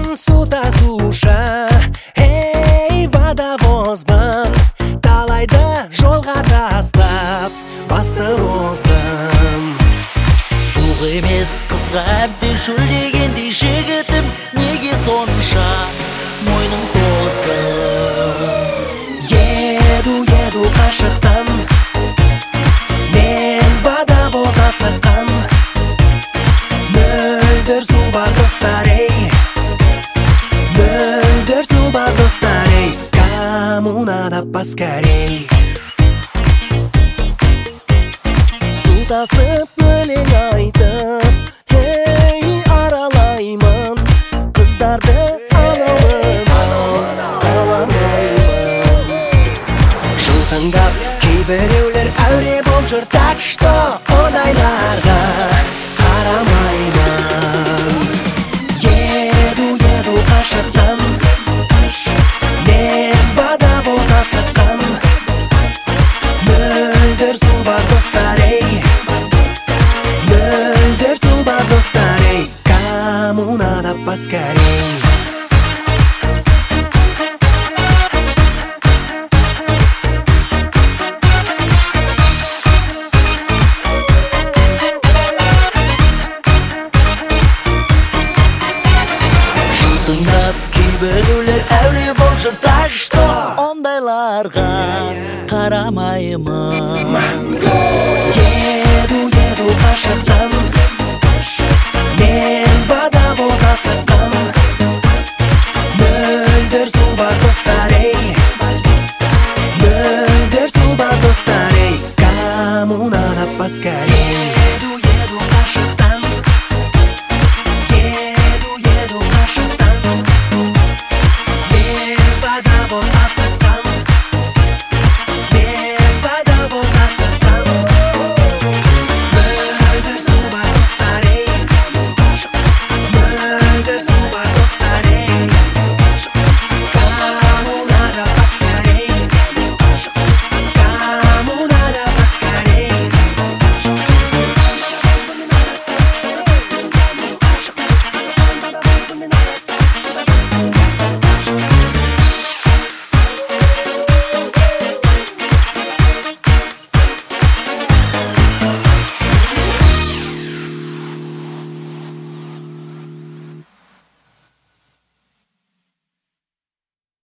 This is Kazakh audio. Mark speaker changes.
Speaker 1: суда суша, эй, водовозбын, талайды жолға тастап басып оздым.
Speaker 2: Суық емес қызға әбден шөлдегендей жігітім, неге сонша мойның создым?
Speaker 1: Еду қашықтан, мен водовоз асыққан, мөлдір су бар достар, ей, мөлдір су бар достар, ей, кому надо поскорей. Су тасып өлең айтып, ей, аралаймын, қыздарды аламын, аламаймын. Жылтыңдап кейбіреулер әуре болып жүр, так что ондайларға қарамаймын. Еду қашықтан, мен водовоз асыққан, мөлдір су бар достар, ей, мөлдір су бар достар, ей, кому надо поскорей.
Speaker 2: Кейбіреулер әуре болып жүр, так что ондайларға қарамаймын.
Speaker 1: Еду қашықтан, мен водовоз асыққан, мөлдір су бар достар, ей, мөлдір су бар достар, ей, кому надо поскорей.